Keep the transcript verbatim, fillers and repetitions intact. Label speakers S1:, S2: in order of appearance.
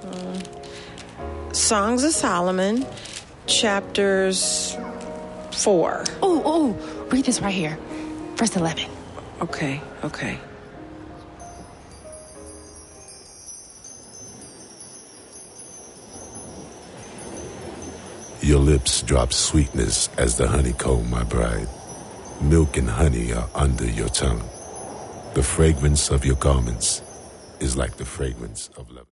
S1: Songs of Solomon, chapters four.
S2: Oh, oh, read this right here. Verse eleven.
S1: Okay, okay.
S3: Your lips drop sweetness as the honeycomb, my bride. Milk and honey are under your tongue. The fragrance of your garments is like the fragrance of love.